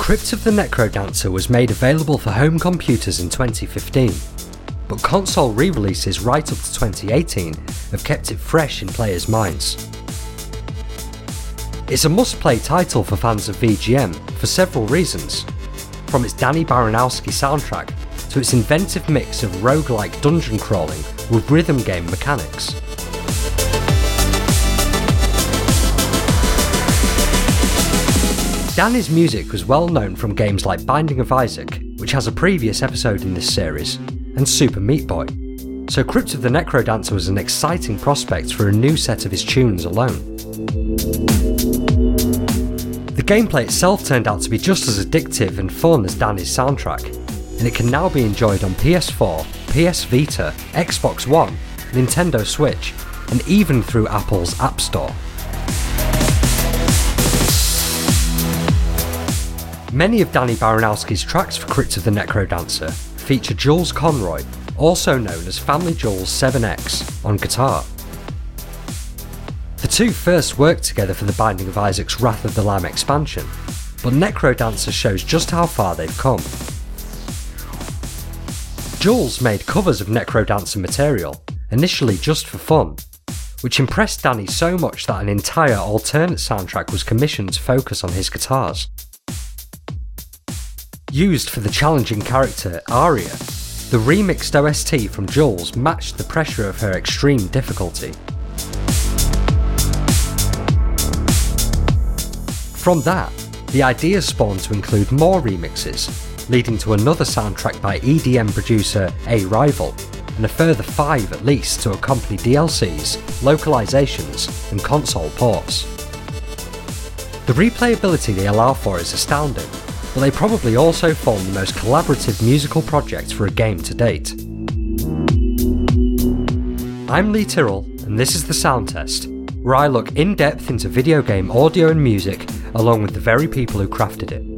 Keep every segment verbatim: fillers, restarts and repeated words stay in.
Crypt of the Necrodancer was made available for home computers in twenty fifteen, but console re-releases right up to twenty eighteen have kept it fresh in players' minds. It's a must-play title for fans of V G M for several reasons, from its Danny Baranowski soundtrack to its inventive mix of roguelike dungeon crawling with rhythm game mechanics. Danny's music was well known from games like Binding of Isaac, which has a previous episode in this series, and Super Meat Boy, so Crypt of the Necrodancer was an exciting prospect for a new set of his tunes alone. The gameplay itself turned out to be just as addictive and fun as Danny's soundtrack, and it can now be enjoyed on P S four, P S Vita, Xbox One, Nintendo Switch, and even through Apple's App Store. Many of Danny Baranowski's tracks for Crypt of the Necrodancer feature Jules Conroy, also known as Family Jules seven X, on guitar. The two first worked together for the Binding of Isaac's Wrath of the Lamb expansion, but Necrodancer shows just how far they've come. Jules made covers of Necrodancer material, initially just for fun, which impressed Danny so much that an entire alternate soundtrack was commissioned to focus on his guitars. Used for the challenging character Aria, the remixed O S T from Jules matched the pressure of her extreme difficulty. From that, the idea spawned to include more remixes, leading to another soundtrack by E D M producer A Rival, and a further five at least to accompany D L Cs, localizations, and console ports. The replayability they allow for is astounding, but they probably also form the most collaborative musical project for a game to date. I'm Lee Tyrrell, and this is the Sound Test, where I look in depth into video game audio and music along with the very people who crafted it.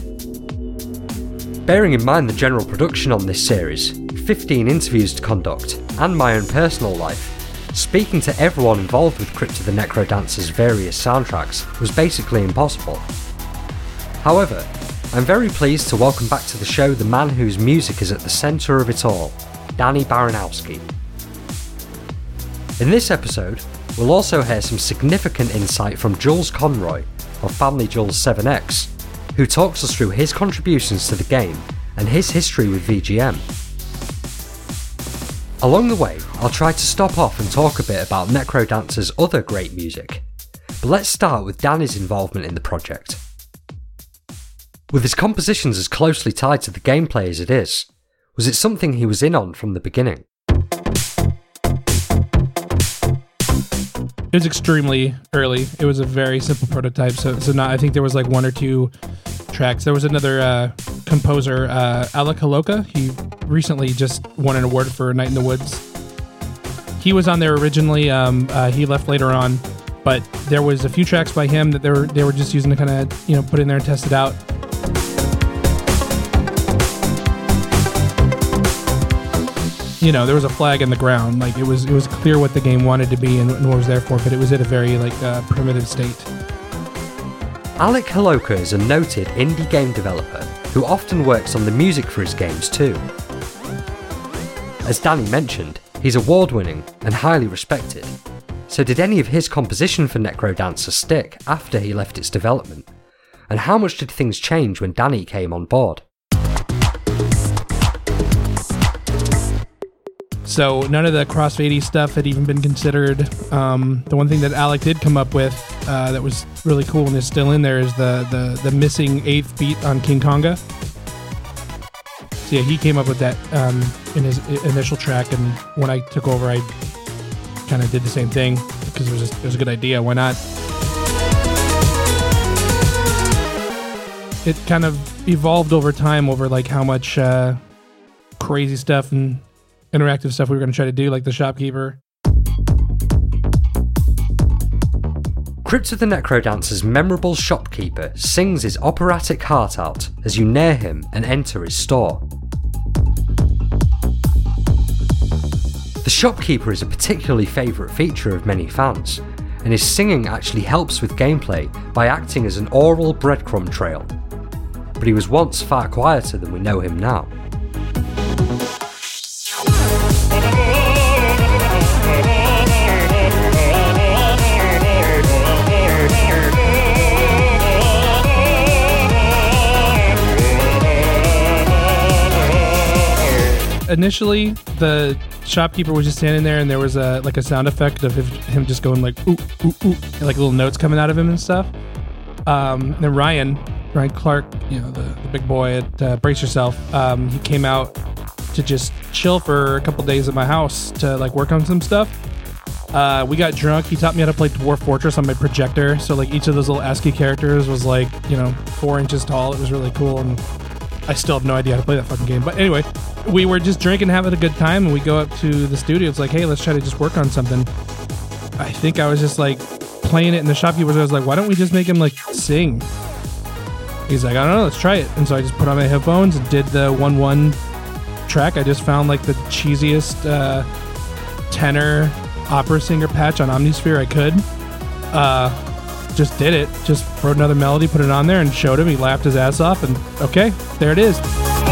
Bearing in mind the general production on this series, fifteen interviews to conduct, and my own personal life, speaking to everyone involved with Crypt of the Necrodancer's various soundtracks was basically impossible. However, I'm very pleased to welcome back to the show the man whose music is at the centre of it all, Danny Baranowski. In this episode, we'll also hear some significant insight from Jules Conroy of Family Jules seven X, who talks us through his contributions to the game and his history with V G M. Along the way, I'll try to stop off and talk a bit about Necrodancer's other great music, but let's start with Danny's involvement in the project. With his compositions as closely tied to the gameplay as it is, was it something he was in on from the beginning? It was extremely early. It was a very simple prototype, so so not. I think there was like one or two tracks. There was another uh, composer, uh, Alec Haloka. He recently just won an award for Night in the Woods. He was on there originally. Um, uh, he left later on, but there was a few tracks by him that they were they were just using to kind of you know put in there and test it out. You know, there was a flag in the ground. Like it was, it was clear what the game wanted to be and, and what was there for, but it was at a very like uh, primitive state. Alec Haloka is a noted indie game developer who often works on the music for his games too. As Danny mentioned, he's award-winning and highly respected. So did any of his composition for Necrodancer stick after he left its development? And how much did things change when Danny came on board? So none of the crossfade stuff had even been considered. Um, the one thing that Alec did come up with uh, that was really cool and is still in there is the, the, the missing eighth beat on King Konga. So yeah, he came up with that um, in his initial track, and when I took over, I kind of did the same thing because it was, just, it was a good idea. Why not? It kind of evolved over time over like how much uh, crazy stuff and interactive stuff we were going to try to do, like the shopkeeper. Crypt of the Necrodancer's memorable shopkeeper sings his operatic heart out as you near him and enter his store. The shopkeeper is a particularly favourite feature of many fans, and his singing actually helps with gameplay by acting as an oral breadcrumb trail. but he was once far quieter than we know him now. Initially, the shopkeeper was just standing there, and there was a like a sound effect of him just going like ooh ooh ooh, and like little notes coming out of him and stuff. Um, and then Ryan, Ryan Clark, you know the, the big boy at uh, Brace Yourself, um, he came out to just chill for a couple days at my house to like work on some stuff. Uh, we got drunk. He taught me how to play Dwarf Fortress on my projector. So like each of those little ASCII characters was like you know four inches tall. It was really cool, and I still have no idea how to play that fucking game. But anyway, we were just drinking, having a good time, and we go up to the studio. It's like, hey, let's try to just work on something. I think I was just like playing it, and the shopkeeper was like, why don't we just make him like sing? He's like, I don't know, let's try it. And so I just put on my headphones and did the one one track. I just found like the cheesiest uh, tenor opera singer patch on Omnisphere I could. Uh, just did it. Just wrote another melody, put it on there, and showed him. He laughed his ass off, and okay, there it is.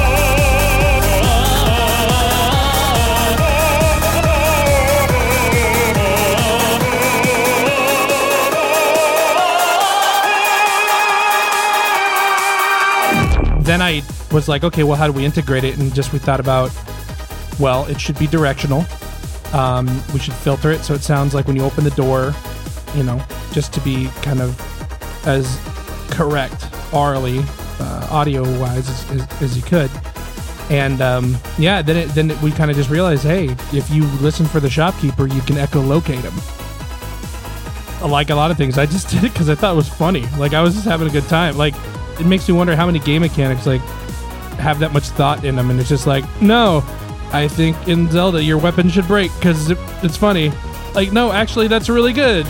Then I was like, okay, well, how do we integrate it? And just we thought about, well, it should be directional. Um, we should filter it so it sounds like when you open the door, you know, just to be kind of as correct orally, uh, audio-wise as, as, as you could. And um, yeah, then it, then it, we kind of just realized, hey, if you listen for the shopkeeper, you can echolocate him. Like a lot of things, I just did it because I thought it was funny. Like I was just having a good time. Like it makes me wonder how many game mechanics like have that much thought in them, and it's just like, no, I think in Zelda your weapon should break because it, it's funny. Like, no, actually that's really good.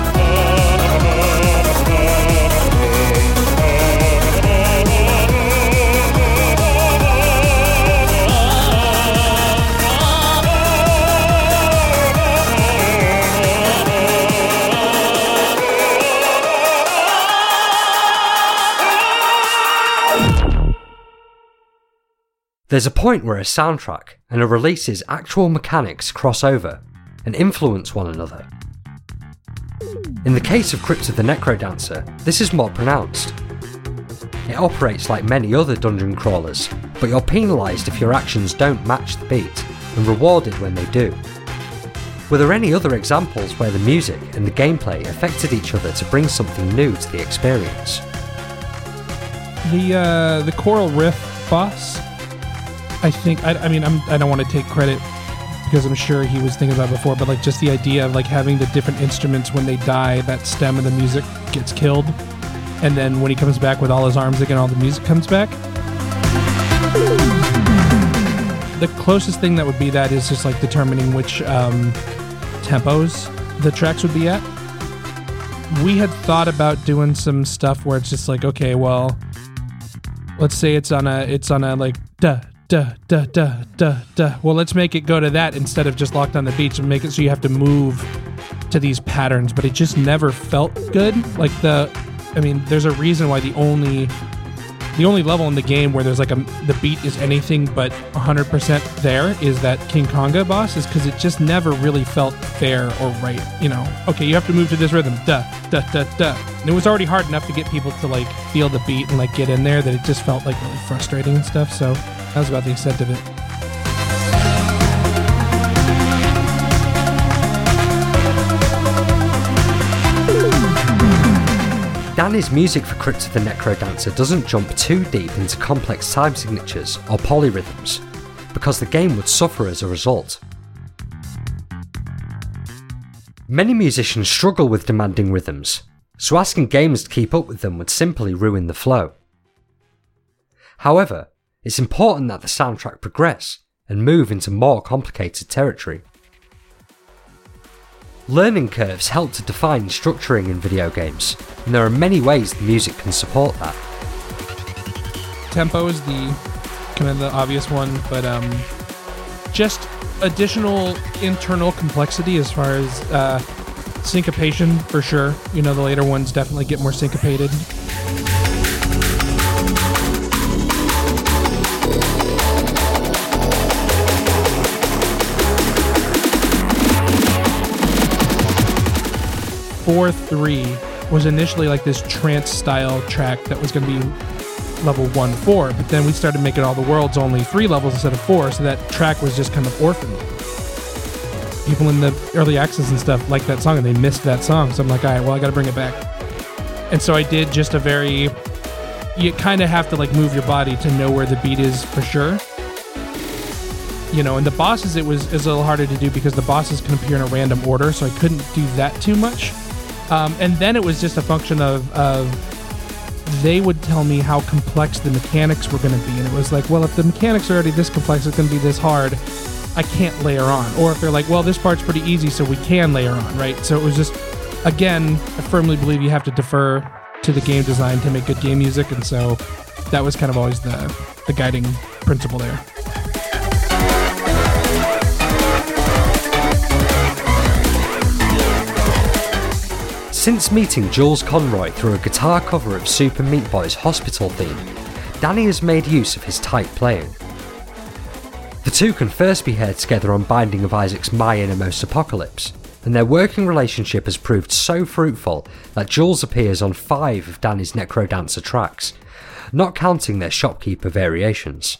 There's a point where a soundtrack and a release's actual mechanics cross over and influence one another. In the case of Crypt of the Necrodancer, this is more pronounced. It operates like many other dungeon crawlers, but you're penalised if your actions don't match the beat, and rewarded when they do. Were there any other examples where the music and the gameplay affected each other to bring something new to the experience? The uh, the choral riff boss, I think, I, I mean, I'm, I don't want to take credit because I'm sure he was thinking about it before, but like just the idea of like having the different instruments when they die, that stem of the music gets killed. And then when he comes back with all his arms again, all the music comes back. The closest thing that would be that is just like determining which um, tempos the tracks would be at. We had thought about doing some stuff where it's just like, okay, well, let's say it's on a, it's on a like, duh, duh, duh, duh, duh, duh. Well, let's make it go to that instead of just locked on the beats and make it so you have to move to these patterns. But it just never felt good. Like the, I mean, there's a reason why the only, the only level in the game where there's like a, the beat is anything but one hundred percent there is that King Konga boss, is because it just never really felt fair or right. You know, okay, you have to move to this rhythm, duh, duh, duh, duh. And it was already hard enough to get people to like feel the beat and like get in there that it just felt like really frustrating and stuff. So that was about the extent of it. Danny's music for Crypt of the Necrodancer doesn't jump too deep into complex time signatures or polyrhythms, because the game would suffer as a result. Many musicians struggle with demanding rhythms, so asking gamers to keep up with them would simply ruin the flow. However, it's important that the soundtrack progress and move into more complicated territory. Learning curves help to define structuring in video games, and there are many ways the music can support that. Tempo is the kind of the obvious one, but um, just additional internal complexity as far as uh, syncopation for sure. You know, the later ones definitely get more syncopated. four three was initially like this trance style track that was going to be level one four, but then we started making all the worlds only three levels instead of four, so that track was just kind of orphaned. People in the early access and stuff liked that song and they missed that song, so I'm like, all right, well, I got to bring it back. And so I did just a very, you kind of have to like move your body to know where the beat is for sure. You know, and the bosses, it was, it was a little harder to do because the bosses can appear in a random order, so I couldn't do that too much. Um, and then it was just a function of, of they would tell me how complex the mechanics were going to be. And it was like, well, if the mechanics are already this complex, it's going to be this hard, I can't layer on. Or if they're like, well, this part's pretty easy, so we can layer on, right? So it was just, again, I firmly believe you have to defer to the game design to make good game music. And so that was kind of always the, the guiding principle there. Since meeting Jules Conroy through a guitar cover of Super Meat Boy's Hospital theme, Danny has made use of his tight playing. The two can first be heard together on Binding of Isaac's My Innermost Apocalypse, and their working relationship has proved so fruitful that Jules appears on five of Danny's Necrodancer tracks, not counting their Shopkeeper variations.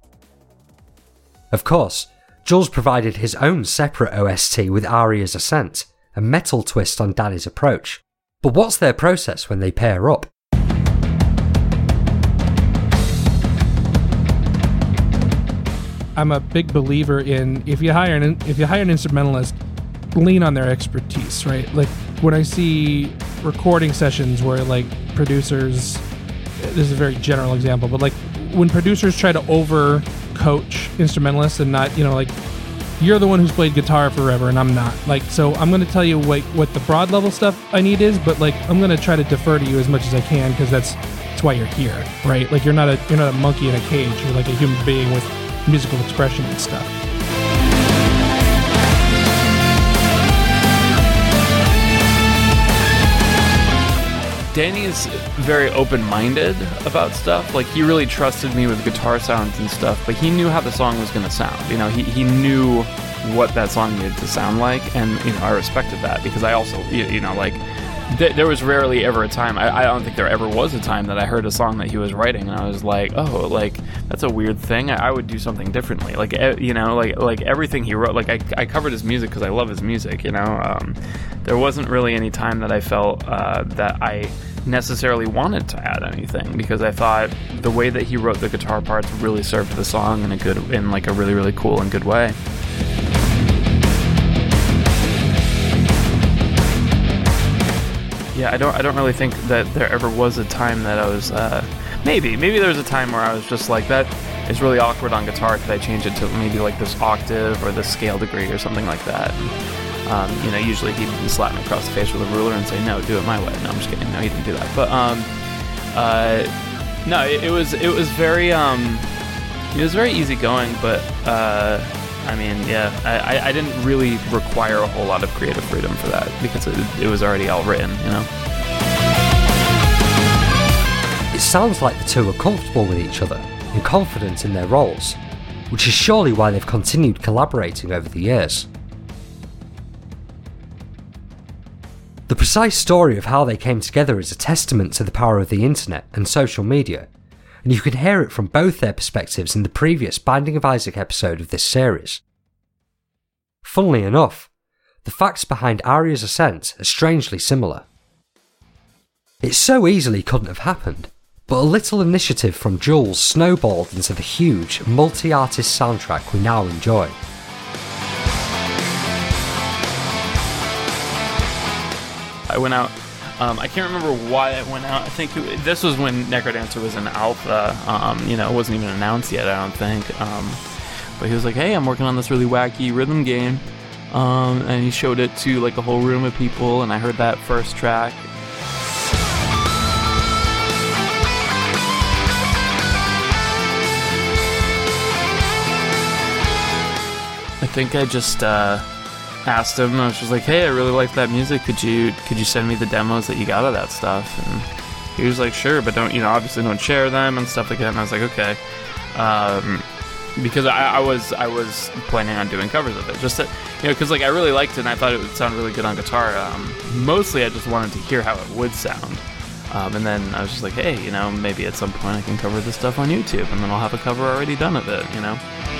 Of course, Jules provided his own separate O S T with Aria's Ascent, a metal twist on Danny's approach. But what's their process when they pair up? I'm a big believer in if you hire an if you hire an instrumentalist, lean on their expertise, right? Like when I see recording sessions where like producers, this is a very general example, but like when producers try to over coach instrumentalists and not, you know, like you're the one who's played guitar forever and I'm not. Like, so I'm going to tell you like what the broad level stuff I need is, but like I'm going to try to defer to you as much as I can because that's that's why you're here, right? Like you're not a you're not a monkey in a cage. You're like a human being with musical expression and stuff. Danny is very open-minded about stuff. Like, he really trusted me with guitar sounds and stuff, but he knew how the song was going to sound. You know, he, he knew what that song needed to sound like, and, you know, I respected that because I also, you, you know, like, th- there was rarely ever a time, I, I don't think there ever was a time that I heard a song that he was writing, and I was like, oh, like, that's a weird thing. I, I would do something differently. Like, e- you know, like, like everything he wrote, like, I, I covered his music because I love his music, you know? Um, there wasn't really any time that I felt uh, that I necessarily wanted to add anything because I thought the way that he wrote the guitar parts really served the song in a good, in like a really, really cool and good way. Yeah, I don't, I don't really think that there ever was a time that I was, uh, maybe, maybe there was a time where I was just like, that is really awkward on guitar. Could I change it to maybe like this octave or this scale degree or something like that? And, Um, you know, usually he'd slap me across the face with a ruler and say, no, do it my way. No, I'm just kidding. No, he didn't do that. But, um, uh, no, it, it was, it was very, um, it was very easygoing, but, uh, I mean, yeah, I, I didn't really require a whole lot of creative freedom for that because it, it was already all written, you know? It sounds like the two are comfortable with each other and confident in their roles, which is surely why they've continued collaborating over the years. The precise story of how they came together is a testament to the power of the internet and social media, and you can hear it from both their perspectives in the previous Binding of Isaac episode of this series. Funnily enough, the facts behind Aria's Ascent are strangely similar. It so easily couldn't have happened, but a little initiative from Jules snowballed into the huge, multi-artist soundtrack we now enjoy. I went out, um, I can't remember why I went out. I think it, this was when Necrodancer was in alpha. Um, you know, it wasn't even announced yet, I don't think. Um, but he was like, hey, I'm working on this really wacky rhythm game. Um, and he showed it to like a whole room of people, and I heard that first track. I think I just, uh... asked him, I was just like, hey, I really like that music, could you could you send me the demos that you got of that stuff? And he was like, sure, but don't, you know, obviously don't share them and stuff like that. And I was like, okay. Um, because I, I was I was planning on doing covers of it, just to, you know, because like I really liked it and I thought it would sound really good on guitar. Um, mostly, I just wanted to hear how it would sound, um, and then I was just like, hey, you know, maybe at some point I can cover this stuff on YouTube, and then I'll have a cover already done of it, you know.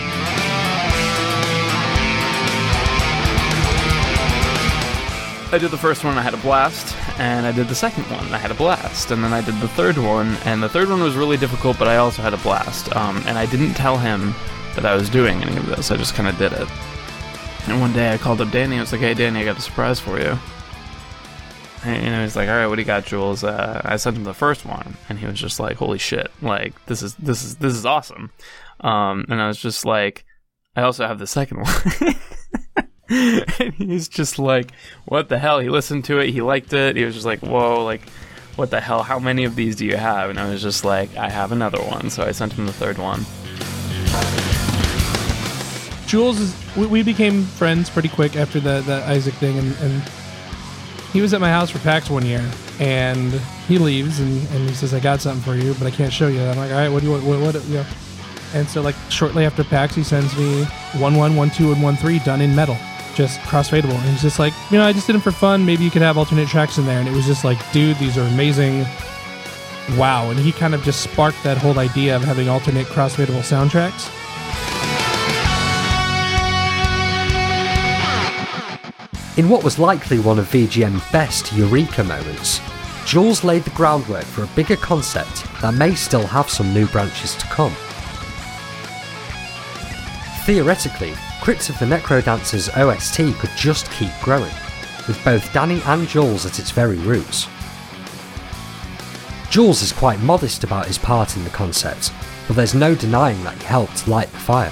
I did the first one, I had a blast, and I did the second one, I had a blast, and then I did the third one, and the third one was really difficult, but I also had a blast, um, and I didn't tell him that I was doing any of this, I just kind of did it. And one day I called up Danny, I was like, hey Danny, I got a surprise for you. And you know, he's like, alright, what do you got, Jules? Uh, I sent him the first one, and he was just like, holy shit, like, this is, this is, this is awesome. Um, and I was just like, I also have the second one. And he's just like, what the hell? He listened to it, he liked it, he was just like, whoa, like, what the hell, how many of these do you have? And I was just like, I have another one, so I sent him the third one. Jules, is, we, we became friends pretty quick after the, the Isaac thing, and, and he was at my house for PAX one year, and he leaves, and, and he says, I got something for you, but I can't show you. I'm like, all right, what do you want, what, what, you know? And so, like, shortly after PAX, he sends me one one, one two, and one three done in metal. Just crossfadeable, and he's just like, you know, I just did them for fun, maybe you could have alternate tracks in there. And it was just like, dude, these are amazing, wow. And he kind of just sparked that whole idea of having alternate crossfadeable soundtracks. In what was likely one of V G M's best eureka moments, Jules laid the groundwork for a bigger concept that may still have some new branches to come. Theoretically, Crypt of the Necrodancer's O S T could just keep growing, with both Danny and Jules at its very roots. Jules is quite modest about his part in the concept, but there's no denying that he helped light the fire.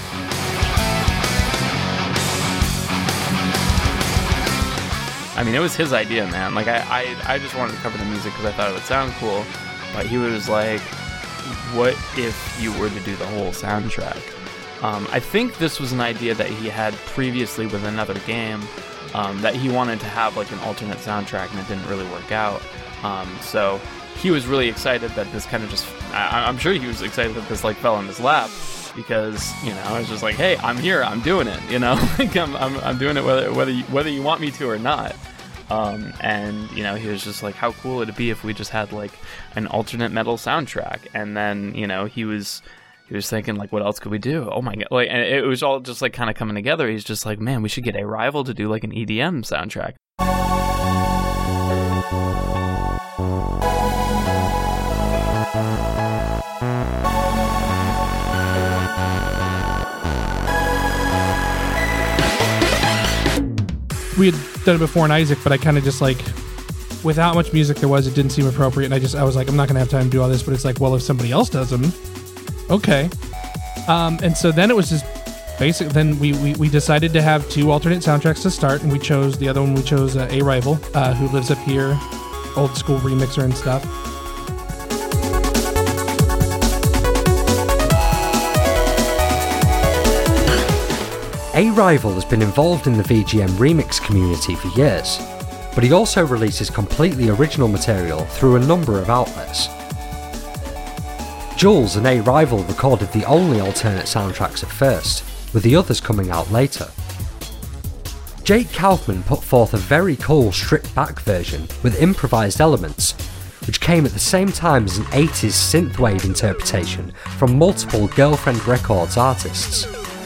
I mean, it was his idea, man. Like, I, I, I just wanted to cover the music because I thought it would sound cool, but he was like, what if you were to do the whole soundtrack? Um, I think this was an idea that he had previously with another game, um, that he wanted to have like an alternate soundtrack, and it didn't really work out. Um, so he was really excited that this kind of just, I, I'm sure he was excited that this like fell in his lap, because, you know, I was just like, hey, I'm here, I'm doing it, you know, like I'm, I'm, I'm doing it whether, whether you, whether you want me to or not. Um, and, you know, he was just like, how cool would it be if we just had like an alternate metal soundtrack? And then, you know, he was, He was thinking, like, what else could we do? Oh my god! Like, and it was all just like kind of coming together. He's just like, man, we should get a rival to do like an E D M soundtrack. We had done it before in Isaac, but I kind of just like, with how much music there was, it didn't seem appropriate. And I just, I was like, I'm not gonna have time to do all this. But it's like, well, if somebody else does them. Okay. Um, and so then it was just basic. Then we, we, we decided to have two alternate soundtracks to start, and we chose the other one. We chose uh, A Rival, uh, who lives up here, old school remixer and stuff. A Rival has been involved in the V G M remix community for years, but he also releases completely original material through a number of outlets. Jules and A Rival recorded the only alternate soundtracks at first, with the others coming out later. Jake Kaufman put forth a very cool stripped back version with improvised elements, which came at the same time as an eighties synthwave interpretation from multiple Girlfriend Records artists.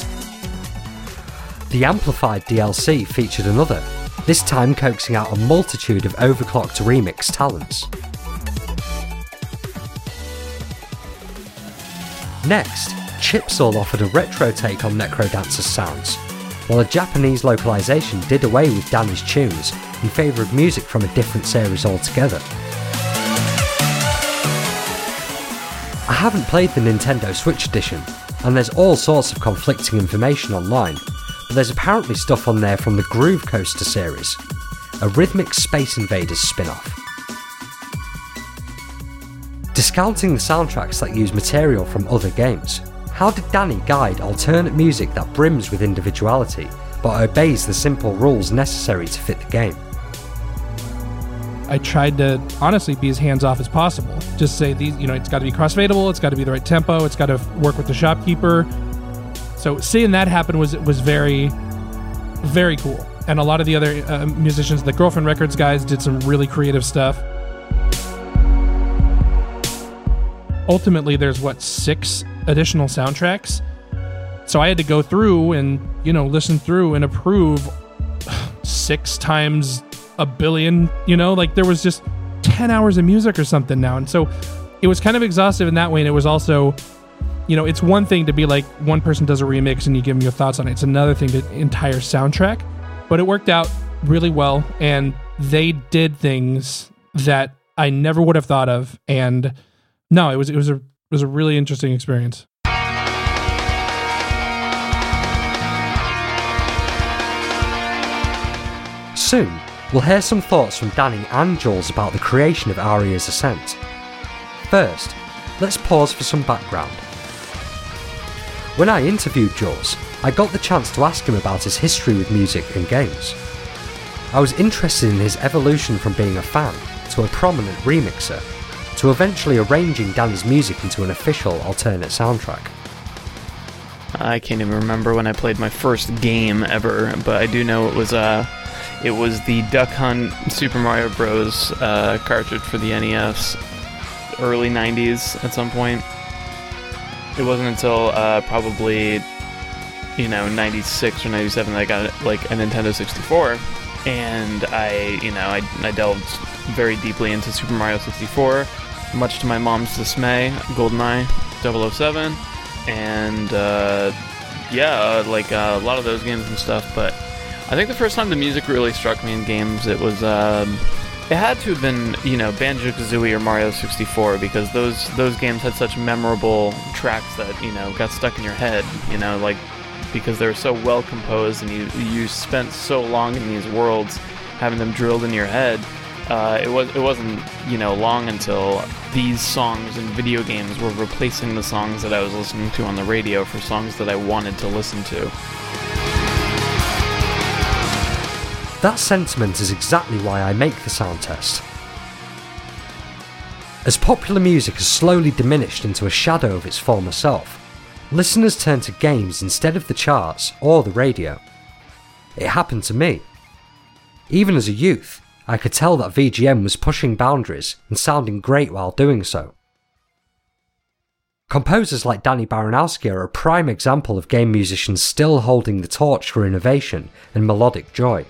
The Amplified D L C featured another, this time coaxing out a multitude of overclocked remix talents. Next, Chipsaw offered a retro take on Necrodancer's sounds, while a Japanese localization did away with Danny's tunes in favour of music from a different series altogether. I haven't played the Nintendo Switch edition, and there's all sorts of conflicting information online, but there's apparently stuff on there from the Groove Coaster series, a rhythmic Space Invaders spin-off. Discounting the soundtracks that use material from other games, how did Danny guide alternate music that brims with individuality, but obeys the simple rules necessary to fit the game? I tried to honestly be as hands-off as possible. Just say, these, you know, it's got to be crossfadeable, it's got to be the right tempo, it's got to work with the shopkeeper. So seeing that happen was was very, very cool. And a lot of the other uh, musicians, the Girlfriend Records guys, did some really creative stuff. Ultimately, there's, what, six additional soundtracks? So I had to go through and, you know, listen through and approve six times a billion, you know? Like, there was just ten hours of music or something now. And so it was kind of exhaustive in that way, and it was also... You know, it's one thing to be like, one person does a remix and you give them your thoughts on it. It's another thing to entire soundtrack. But it worked out really well, and they did things that I never would have thought of. And no, it was it was a it was a really interesting experience. Soon, we'll hear some thoughts from Danny and Jules about the creation of Aria's Ascent. First, let's pause for some background. When I interviewed Jules, I got the chance to ask him about his history with music and games. I was interested in his evolution from being a fan to a prominent remixer, to eventually arranging Danny's music into an official alternate soundtrack. I can't even remember when I played my first game ever, but I do know it was uh, it was the Duck Hunt Super Mario Bros. Uh, cartridge for the N E S, early nineties at some point. It wasn't until uh, probably, you know, ninety-six or ninety-seven that I got like a Nintendo sixty-four, and I, you know, I, I delved very deeply into Super Mario sixty-four, much to my mom's dismay, GoldenEye double oh seven, and uh, yeah, like uh, a lot of those games and stuff. But I think the first time the music really struck me in games, it was. Um, It had to have been, you know, Banjo-Kazooie or Mario sixty-four, because those those games had such memorable tracks that, you know, got stuck in your head, you know, like, because they were so well composed and you you spent so long in these worlds having them drilled in your head. Uh, it was it wasn't, you know, long until these songs in video games were replacing the songs that I was listening to on the radio for songs that I wanted to listen to. That sentiment is exactly why I make the sound test. As popular music has slowly diminished into a shadow of its former self, listeners turn to games instead of the charts or the radio. It happened to me. Even as a youth, I could tell that V G M was pushing boundaries and sounding great while doing so. Composers like Danny Baranowski are a prime example of game musicians still holding the torch for innovation and melodic joy.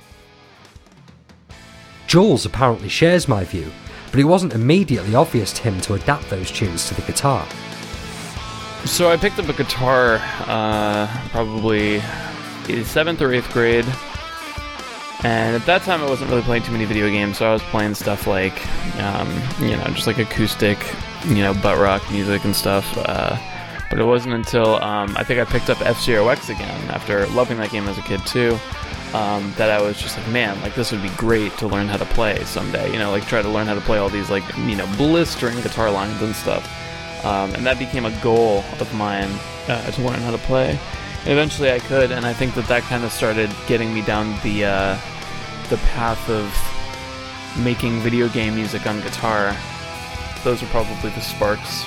Jules apparently shares my view, but it wasn't immediately obvious to him to adapt those tunes to the guitar. So I picked up a guitar uh, probably in seventh or eighth grade, and at that time I wasn't really playing too many video games, so I was playing stuff like, um, you know, just like acoustic, you know, butt rock music and stuff. Uh, but it wasn't until um, I think I picked up F-Zero X again, after loving that game as a kid too. Um, that I was just like, man, like this would be great to learn how to play someday, you know, like try to learn how to play all these like, you know, blistering guitar lines and stuff. Um, and that became a goal of mine, uh, to learn how to play. And eventually I could, and I think that that kind of started getting me down the, uh, the path of making video game music on guitar. Those are probably the sparks.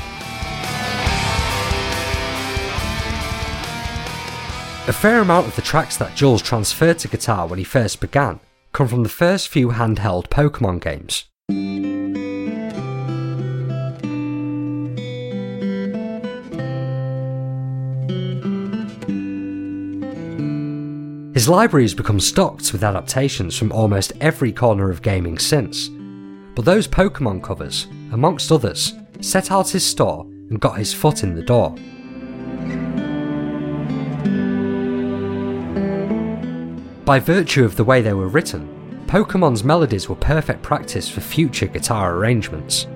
A fair amount of the tracks that Jules transferred to guitar when he first began come from the first few handheld Pokemon games. His library has become stocked with adaptations from almost every corner of gaming since, but those Pokemon covers, amongst others, set out his store and got his foot in the door. By virtue of the way they were written, Pokemon's melodies were perfect practice for future guitar arrangements.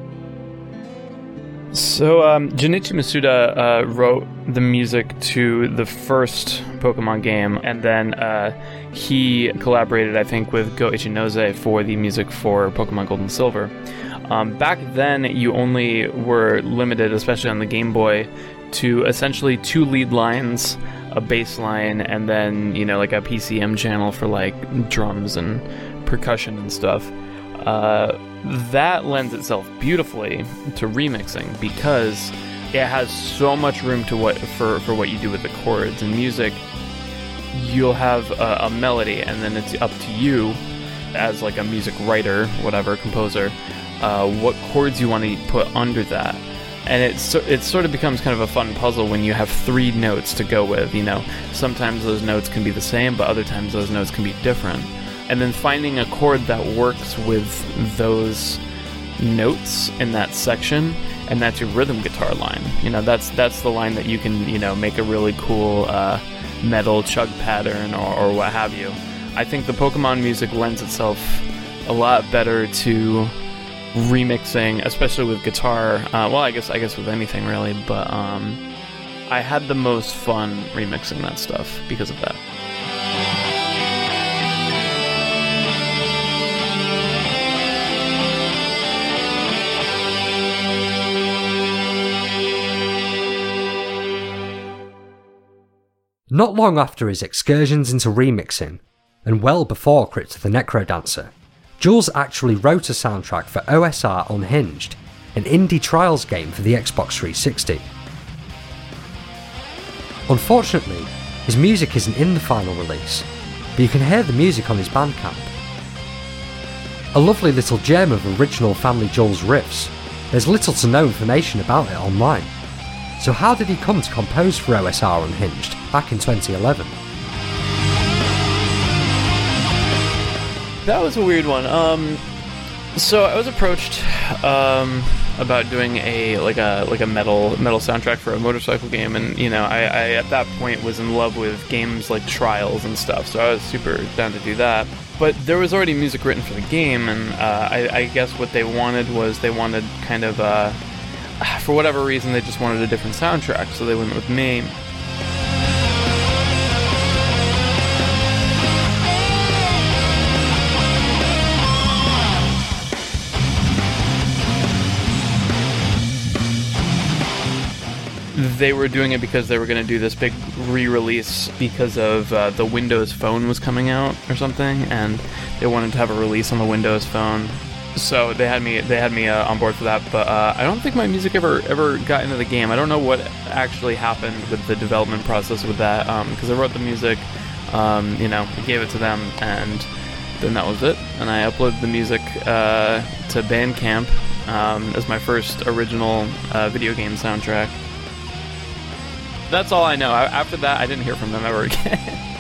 So, um, Junichi Masuda uh, wrote the music to the first Pokemon game, and then uh, he collaborated, I think, with Go Ichinose for the music for Pokemon Gold and Silver. Um, back then, you only were limited, especially on the Game Boy, to essentially two lead lines, a bass line, and then, you know, like a P C M channel for like drums and percussion and stuff. Uh, that lends itself beautifully to remixing, because it has so much room to what for, for what you do with the chords. In music, you'll have a, a melody, and then it's up to you as like a music writer, whatever, composer, uh, what chords you want to put under that. And it's, it sort of becomes kind of a fun puzzle when you have three notes to go with, you know. Sometimes those notes can be the same, but other times those notes can be different. And then finding a chord that works with those notes in that section, and that's your rhythm guitar line. You know, that's that's the line that you can, you know, make a really cool uh, metal chug pattern or, or what have you. I think the Pokemon music lends itself a lot better to remixing, especially with guitar. Uh, well, I guess I guess with anything really, but um, I had the most fun remixing that stuff because of that. Not long after his excursions into remixing, and well before Crypt of the Necrodancer, Jules actually wrote a soundtrack for O S R Unhinged, an indie trials game for the Xbox three sixty. Unfortunately, his music isn't in the final release, but you can hear the music on his Bandcamp. A lovely little gem of original Family Jules riffs, there's little to no information about it online. So how did he come to compose for O S R Unhinged back in twenty eleven? That was a weird one. Um, so I was approached um, about doing a like a like a metal metal soundtrack for a motorcycle game, and you know I, I at that point was in love with games like Trials and stuff, so I was super down to do that. But there was already music written for the game, and uh, I, I guess what they wanted was they wanted kind of uh, for whatever reason they just wanted a different soundtrack, so they went with me. They were doing it because they were going to do this big re-release because of uh, the Windows Phone was coming out or something, and they wanted to have a release on the Windows Phone. So they had me they had me uh, on board for that, but uh, I don't think my music ever ever got into the game. I don't know what actually happened with the development process with that, because um, I wrote the music, um, you know, I gave it to them, and then that was it. And I uploaded the music uh, to Bandcamp um, as my first original uh, video game soundtrack. That's all I know. After that, I didn't hear from them ever again.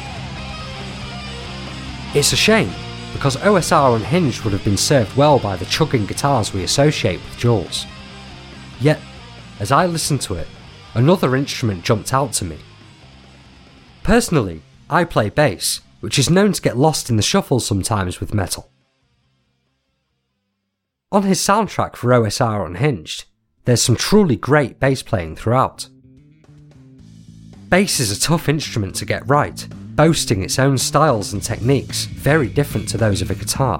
It's a shame, because O S R Unhinged would have been served well by the chugging guitars we associate with Jules. Yet, as I listened to it, another instrument jumped out to me. Personally, I play bass, which is known to get lost in the shuffle sometimes with metal. On his soundtrack for O S R Unhinged, there's some truly great bass playing throughout. Bass is a tough instrument to get right, boasting its own styles and techniques very different to those of a guitar.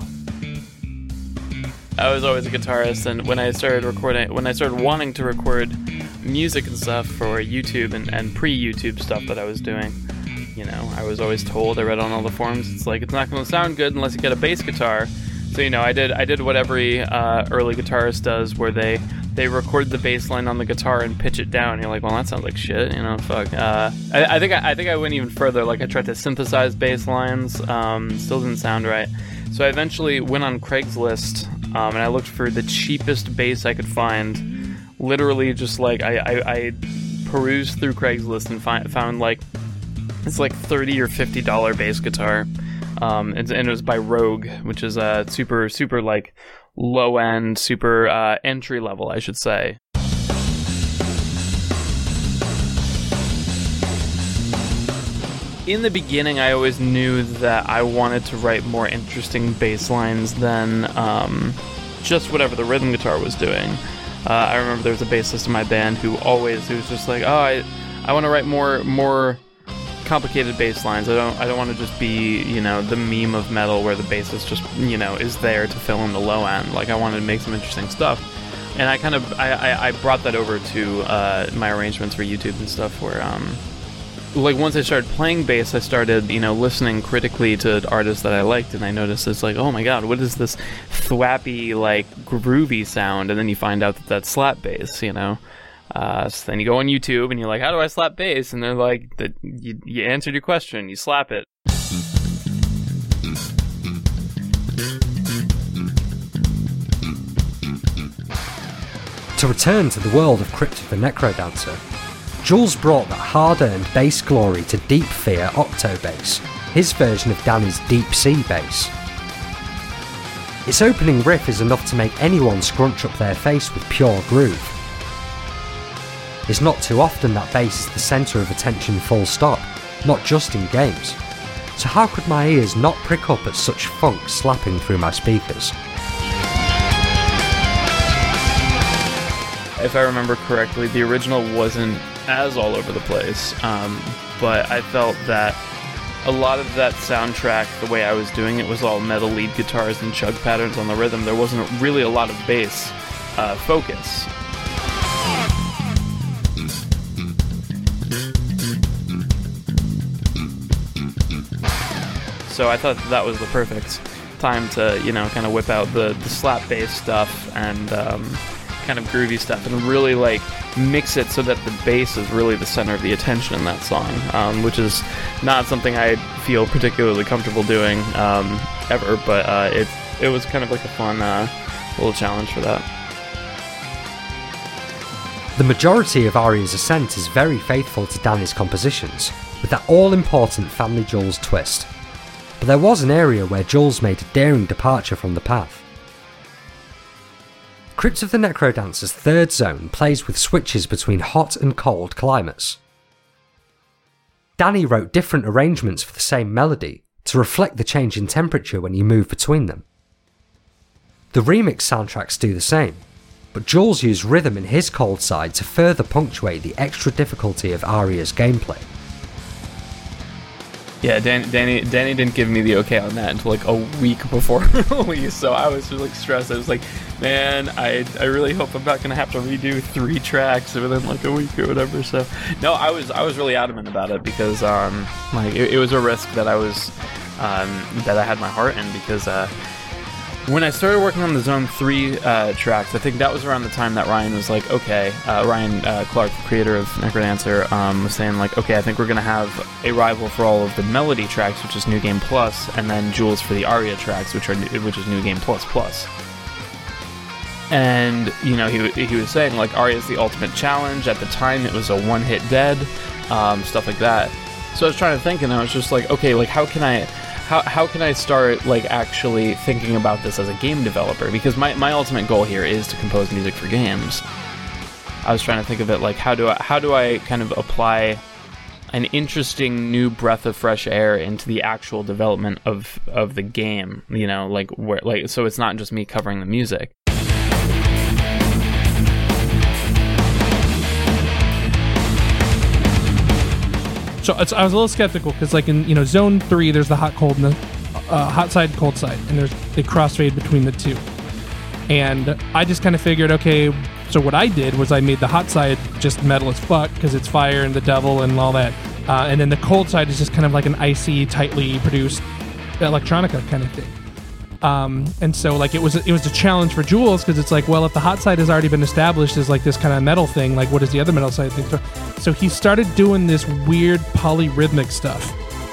I was always a guitarist, and when I started recording, when I started wanting to record music and stuff for YouTube and, and pre-YouTube stuff that I was doing, you know, I was always told, I read on all the forums, it's like, it's not going to sound good unless you get a bass guitar. So, you know, I did I did what every uh, early guitarist does, where they they record the bass line on the guitar and pitch it down. You're like, well, that sounds like shit, you know, fuck. Uh, I, I think I, I think I went even further. Like, I tried to synthesize bass lines, um, still didn't sound right. So I eventually went on Craigslist, um, and I looked for the cheapest bass I could find. Literally, just like I, I, I perused through Craigslist and fi- found like it's like thirty or fifty dollar bass guitar. Um, and, and it was by Rogue, which is a super, super like low end, super uh, entry level, I should say. In the beginning, I always knew that I wanted to write more interesting bass lines than um, just whatever the rhythm guitar was doing. Uh, I remember there was a bassist in my band who always, who was just like, oh, I, I want to write more, more. complicated bass lines. I don't I don't want to just be, you know, the meme of metal where the bassist just, you know, is there to fill in the low end. Like, I wanted to make some interesting stuff. And I kind of I, I, I brought that over to uh, my arrangements for YouTube and stuff, where um like once I started playing bass, I started, you know, listening critically to artists that I liked, and I noticed it's like, oh my god, what is this thwappy, like, groovy sound? And then you find out that that's slap bass, you know. Uh, so then you go on YouTube and you're like, how do I slap bass? And they're like, that you, you answered your question, you slap it. To return to the world of Crypt of the Necrodancer, Jules brought that hard-earned bass glory to Deep Fear Octobass, his version of Danny's Deep Sea bass. Its opening riff is enough to make anyone scrunch up their face with pure groove. It's not too often that bass is the centre of attention full stop, not just in games. So how could my ears not prick up at such funk slapping through my speakers? If I remember correctly, the original wasn't as all over the place, um, but I felt that a lot of that soundtrack, the way I was doing it, was all metal lead guitars and chug patterns on the rhythm. There wasn't really a lot of bass uh, focus. So I thought that was the perfect time to, you know, kind of whip out the, the slap bass stuff and um, kind of groovy stuff and really like mix it so that the bass is really the center of the attention in that song, um, which is not something I feel particularly comfortable doing um, ever, but uh, it it was kind of like a fun uh, little challenge for that. The majority of Aria's Ascent is very faithful to Danny's compositions, with that all-important Family Jules twist. But there was an area where Jules made a daring departure from the path. Crypt of the Necrodancer's third zone plays with switches between hot and cold climates. Danny wrote different arrangements for the same melody to reflect the change in temperature when you move between them. The remix soundtracks do the same, but Jules used rhythm in his cold side to further punctuate the extra difficulty of Aria's gameplay. Yeah, Danny, Danny, Danny didn't give me the okay on that until like a week before release, so I was just like stressed. I was like, man, I I really hope I'm not gonna have to redo three tracks within like a week or whatever. So no, I was I was really adamant about it because um like it, it was a risk that I was um that I had my heart in because uh when I started working on the Zone three uh, tracks, I think that was around the time that Ryan was like, okay, uh, Ryan uh, Clark, the creator of Necrodancer, um, was saying like, okay, I think we're going to have a rival for all of the melody tracks, which is New Game Plus, and then Jules for the aria tracks, which are which is New Game Plus Plus. And, you know, he, he was saying, like, aria is the ultimate challenge. At the time, it was a one-hit dead, um, stuff like that. So I was trying to think, and I was just like, okay, like, how can I... How, how can I start like actually thinking about this as a game developer? Because my, my ultimate goal here is to compose music for games. I was trying to think of it like how do I how do I kind of apply an interesting new breath of fresh air into the actual development of, of the game, you know, like where like so it's not just me covering the music. So it's, I was a little skeptical because, like in you know Zone Three, there's the hot, cold, and the uh, hot side, cold side, and there's a crossfade between the two. And I just kind of figured, okay, so what I did was I made the hot side just metal as fuck because it's fire and the devil and all that, uh, and then the cold side is just kind of like an icy, tightly produced electronica kind of thing. Um, and so like it was it was a challenge for Jules because it's like, well, if the hot side has already been established as like this kind of metal thing, like what is the other metal side thing? So, so he started doing this weird polyrhythmic stuff.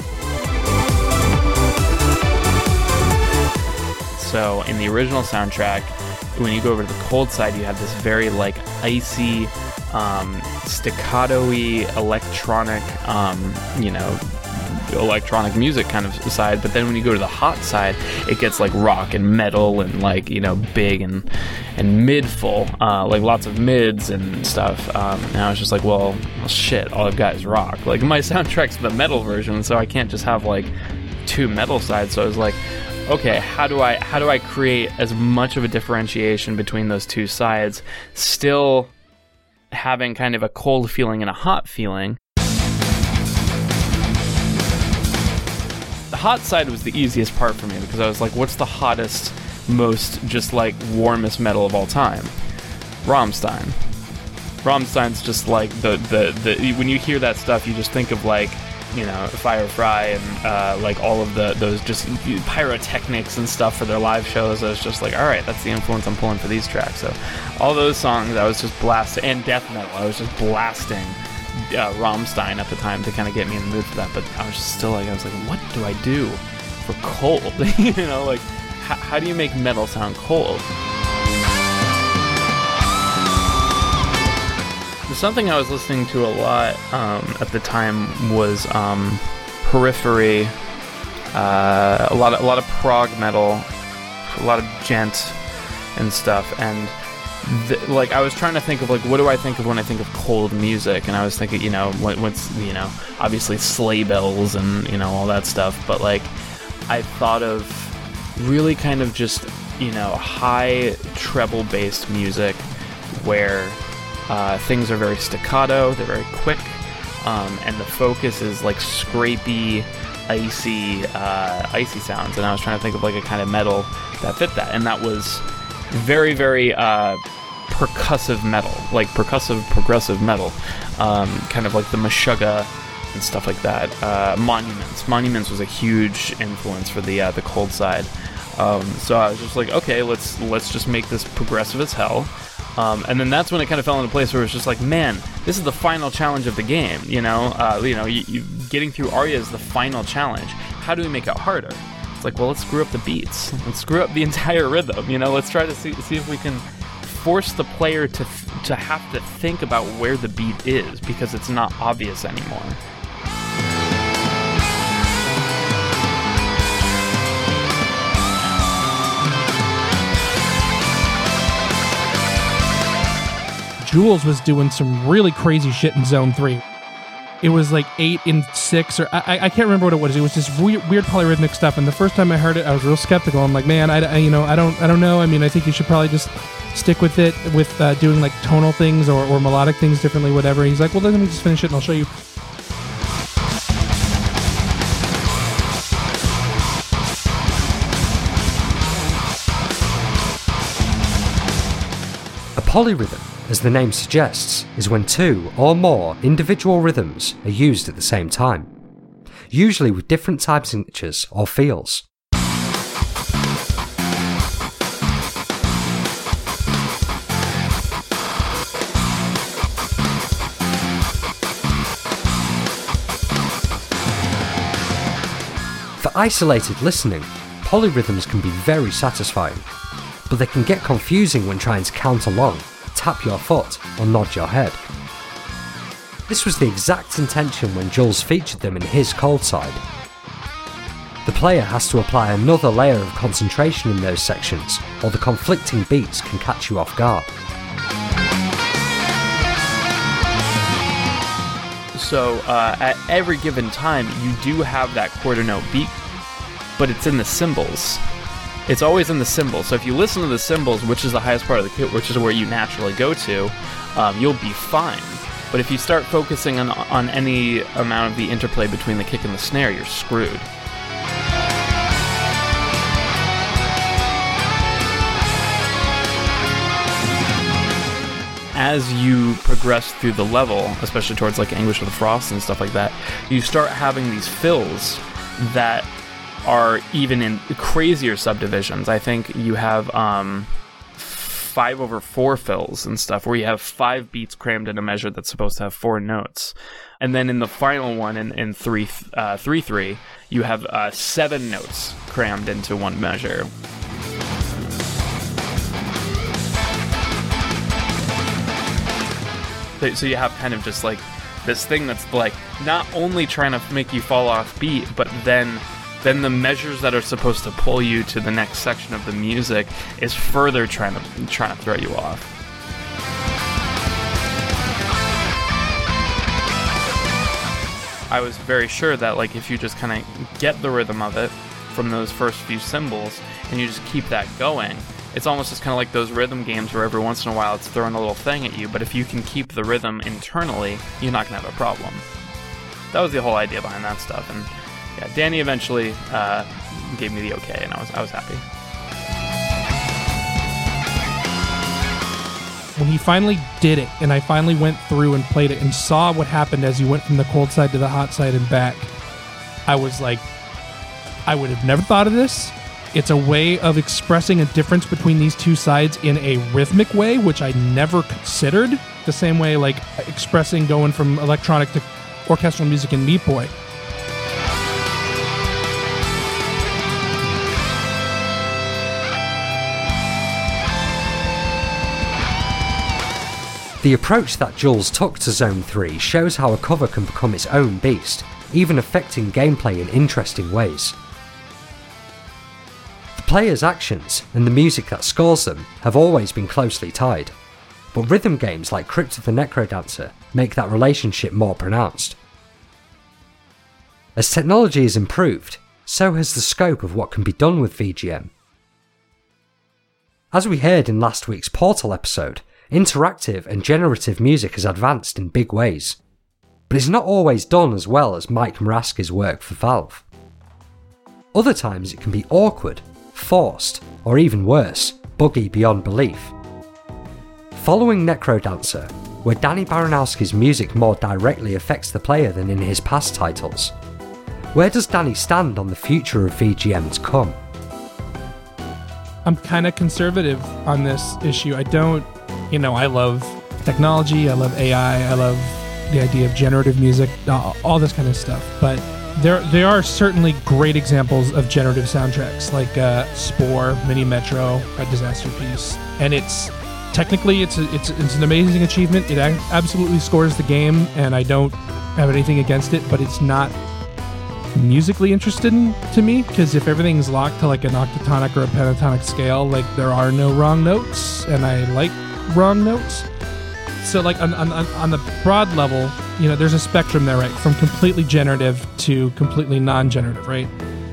So in the original soundtrack, when you go over to the cold side, you have this very like icy, um, staccato-y, electronic, um, you know, electronic music kind of side. But then when you go to the hot side, it gets like rock and metal and like, you know, big and and mid-full, uh, like lots of mids and stuff. Um, and I was just like, well, well, shit, all I've got is rock. Like my soundtrack's the metal version, so I can't just have like two metal sides. So I was like, okay, how do I how do I create as much of a differentiation between those two sides, still having kind of a cold feeling and a hot feeling? The hot side was the easiest part for me because I was like, what's the hottest, most just like warmest metal of all time? Rammstein. Rammstein's just like the, the, the when you hear that stuff, you just think of like you know, Firefly and uh, like all of the those just pyrotechnics and stuff for their live shows. I was just like, all right, that's the influence I'm pulling for these tracks. So all those songs I was just blasting, and death metal, I was just blasting uh, Rammstein at the time to kind of get me in the mood for that. But I was just still like, I was like, what do I do for cold? You know, like h- how do you make metal sound cold? Something I was listening to a lot um, at the time was um, Periphery, uh, a lot of a lot of prog metal, a lot of gent and stuff, and th- like I was trying to think of like what do I think of when I think of cold music, and I was thinking, you know, what, what's you know obviously sleigh bells and you know all that stuff, but like I thought of really kind of just you know high treble based music where Uh, things are very staccato, they're very quick, um, and the focus is like scrapey, icy, uh, icy sounds. And I was trying to think of like a kind of metal that fit that, and that was very, very uh, percussive metal, like percussive, progressive metal, um, kind of like the Meshuggah and stuff like that. Uh, Monuments, Monuments was a huge influence for the uh, the cold side. Um, so I was just like, okay, let's let's just make this progressive as hell. Um, and then that's when it kind of fell into place where it was just like, man, this is the final challenge of the game, you know? Uh, you know, you, you, getting through Aria is the final challenge. How do we make it harder? It's like, well, let's screw up the beats. Let's screw up the entire rhythm, you know? Let's try to see, see if we can force the player to th- to have to think about where the beat is because it's not obvious anymore. Jules was doing some really crazy shit in Zone three. It was like eight in six, or I, I can't remember what it was. It was just weird, weird polyrhythmic stuff. And the first time I heard it, I was real skeptical. I'm like, man, I, I you know, I don't, I don't know. I mean, I think you should probably just stick with it, with uh, doing like tonal things or, or melodic things differently, whatever. He's like, well, then let me just finish it and I'll show you. A polyrhythm, as the name suggests, is when two or more individual rhythms are used at the same time, usually with different time signatures or feels. For isolated listening, polyrhythms can be very satisfying, but they can get confusing when trying to count along, tap your foot, or nod your head. This was the exact intention when Jules featured them in his cold side. The player has to apply another layer of concentration in those sections, or the conflicting beats can catch you off guard. So uh, at every given time, you do have that quarter note beat, but it's in the cymbals. It's always in the cymbals. So if you listen to the cymbals, which is the highest part of the kit, which is where you naturally go to, um, you'll be fine. But if you start focusing on, on any amount of the interplay between the kick and the snare, you're screwed. As you progress through the level, especially towards like Anguish of the Frost and stuff like that, you start having these fills that are even in crazier subdivisions. I think you have um, five over four fills and stuff, where you have five beats crammed in a measure that's supposed to have four notes. And then in the final one, in, in three, uh, three, three, you have uh, seven notes crammed into one measure. So you have kind of just like this thing that's like not only trying to make you fall off beat, but then then the measures that are supposed to pull you to the next section of the music is further trying to trying to throw you off. I was very sure that like if you just kind of get the rhythm of it from those first few cymbals and you just keep that going, it's almost just kind of like those rhythm games where every once in a while it's throwing a little thing at you, but if you can keep the rhythm internally, you're not going to have a problem. That was the whole idea behind that stuff, and yeah, Danny eventually uh, gave me the okay, and I was I was happy. when he finally did it, and I finally went through and played it and saw what happened as you went from the cold side to the hot side and back, I was like, I would have never thought of this. It's a way of expressing a difference between these two sides in a rhythmic way, which I never considered. The same way, like, expressing going from electronic to orchestral music in Meat Boy. The approach that Jules took to Zone three shows how a cover can become its own beast, even affecting gameplay in interesting ways. The player's actions and the music that scores them have always been closely tied, but rhythm games like Crypt of the Necrodancer make that relationship more pronounced. As technology has improved, so has the scope of what can be done with V G M. As we heard in last week's Portal episode, interactive and generative music has advanced in big ways, but it's not always done as well as Mike Muraski's work for Valve. Other times it can be awkward, forced, or even worse, buggy beyond belief. Following Necrodancer, where Danny Baranowski's music more directly affects the player than in his past titles, where does Danny stand on the future of V G M to come? I'm kind of conservative on this issue. I don't You know, I love technology, I love A I, I love the idea of generative music, all this kind of stuff. But there there are certainly great examples of generative soundtracks, like uh, Spore, Mini Metro, A Disaster Piece. And it's, technically, it's, a, it's, it's an amazing achievement. It a- absolutely scores the game, and I don't have anything against it, but it's not musically interesting to me, because if everything's locked to like an octatonic or a pentatonic scale, like there are no wrong notes, and I like wrong notes. So like on, on, on the broad level, you know, there's a spectrum there, right? From completely generative to completely non-generative, right?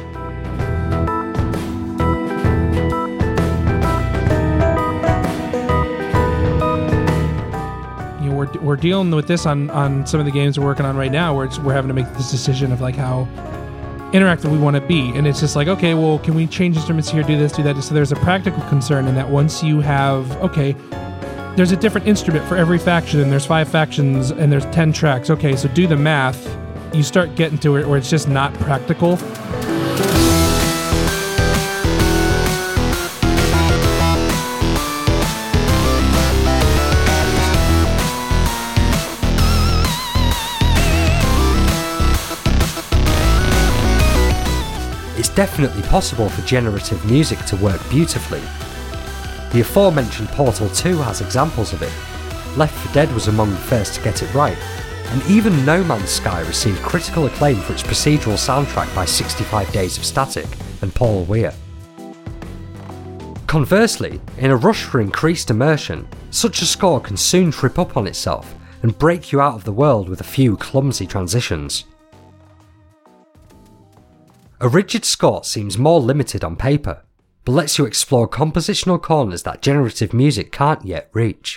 You know, we're, we're dealing with this on, on some of the games we're working on right now, where it's, we're having to make this decision of like how interactive we want to be. And it's just like, okay, well, can we change instruments here, do this, do that? So there's a practical concern in that once you have, okay, there's a different instrument for every faction, and there's five factions, and there's ten tracks. Okay, so do the math. You start getting to it where it's just not practical. It's definitely possible for generative music to work beautifully. The aforementioned Portal two has examples of it. Left four Dead was among the first to get it right, and even No Man's Sky received critical acclaim for its procedural soundtrack by sixty-five Days of Static and Paul Weir. Conversely, in a rush for increased immersion, such a score can soon trip up on itself and break you out of the world with a few clumsy transitions. A rigid score seems more limited on paper, but lets you explore compositional corners that generative music can't yet reach.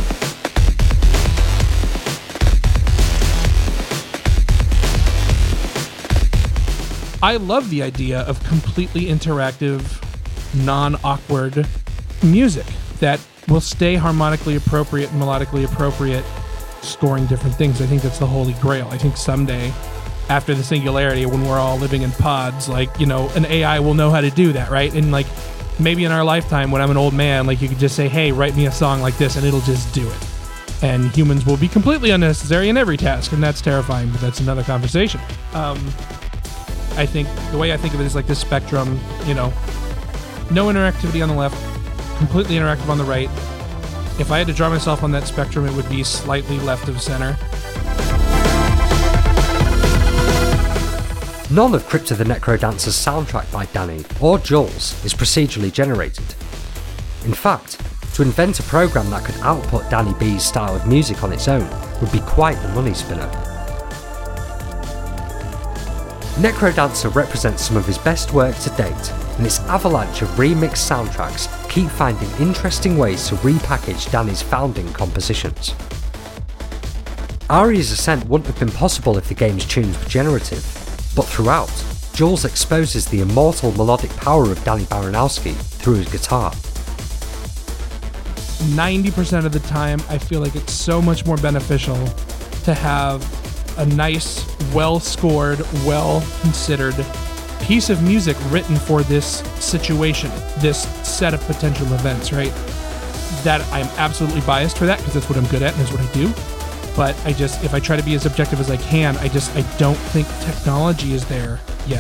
I love the idea of completely interactive, non-awkward music that will stay harmonically appropriate and melodically appropriate, scoring different things. I think that's the holy grail. I think someday, after the singularity, when we're all living in pods, like, you know, an A I will know how to do that, right? And like, maybe in our lifetime, when I'm an old man, like, you could just say, hey, write me a song like this, and it'll just do it. And humans will be completely unnecessary in every task, and that's terrifying, but that's another conversation. Um, I think, the way I think of it is like this spectrum, you know, no interactivity on the left, completely interactive on the right. If I had to draw myself on that spectrum, it would be slightly left of center. None of Crypt of the Necrodancer's soundtrack by Danny or Jules is procedurally generated. In fact, to invent a program that could output Danny B's style of music on its own would be quite the money spinner. Necrodancer represents some of his best work to date, and its avalanche of remixed soundtracks keep finding interesting ways to repackage Danny's founding compositions. Aria's Ascent wouldn't have been possible if the game's tunes were generative, but throughout, Jules exposes the immortal melodic power of Danny Baranowski through his guitar. ninety percent of the time, I feel like it's so much more beneficial to have a nice, well-scored, well-considered piece of music written for this situation, this set of potential events, right? That I'm absolutely biased for that because that's what I'm good at and that's what I do. But I just, if I try to be as objective as I can, I just, I don't think technology is there yet.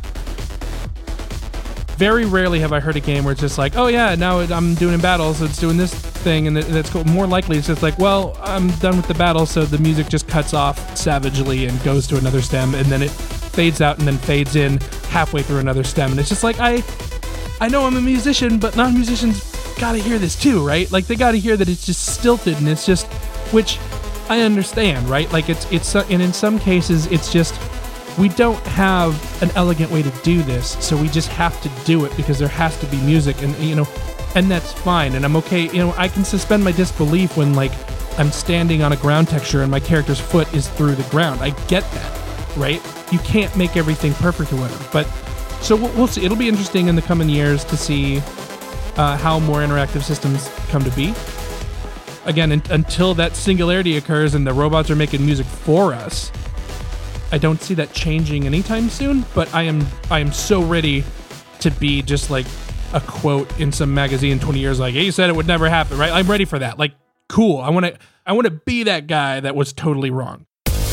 Very rarely have I heard a game where it's just like, oh yeah, now I'm doing in battle, so it's doing this thing, and that's cool. More likely, it's just like, well, I'm done with the battle, so the music just cuts off savagely and goes to another stem, and then it fades out and then fades in halfway through another stem, and it's just like, I, I know I'm a musician, but non-musicians gotta hear this too, right? Like they gotta hear that it's just stilted, and it's just, which I understand, right? Like it's it's, and in some cases, it's just. We don't have an elegant way to do this, so we just have to do it because there has to be music, and you know, and that's fine, and I'm okay. You know, I can suspend my disbelief when like I'm standing on a ground texture and my character's foot is through the ground. I get that, right? You can't make everything perfect or whatever, but so we'll, we'll see. It'll be interesting in the coming years to see uh, how more interactive systems come to be. Again, in, until that singularity occurs and the robots are making music for us. I don't see that changing anytime soon, but I am I am so ready to be just like a quote in some magazine twenty years like, hey, you said it would never happen, right? I'm ready for that. Like, cool. I want to I want to be that guy that was totally wrong.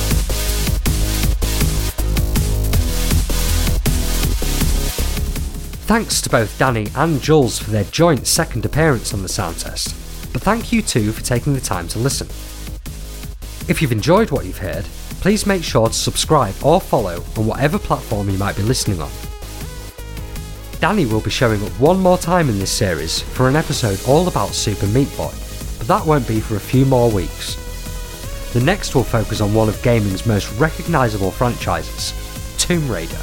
Thanks to both Danny and Jules for their joint second appearance on the Sound Test, but thank you too for taking the time to listen. If you've enjoyed what you've heard, please make sure to subscribe or follow on whatever platform you might be listening on. Danny will be showing up one more time in this series for an episode all about Super Meat Boy, but that won't be for a few more weeks. The next will focus on one of gaming's most recognisable franchises, Tomb Raider.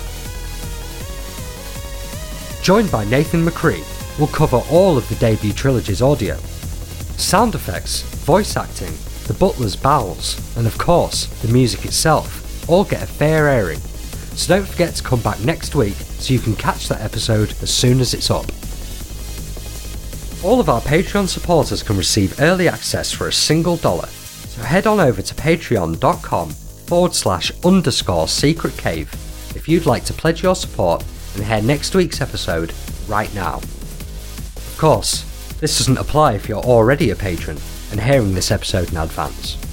Joined by Nathan McCree, we'll cover all of the debut trilogy's audio, sound effects, voice acting, the butler's bowels, and of course, the music itself, all get a fair airing, so don't forget to come back next week so you can catch that episode as soon as it's up. All of our Patreon supporters can receive early access for a single dollar, so head on over to patreon.com forward slash underscore secret cave if you'd like to pledge your support and hear next week's episode right now. Of course, this doesn't apply if you're already a patron and hearing this episode in advance.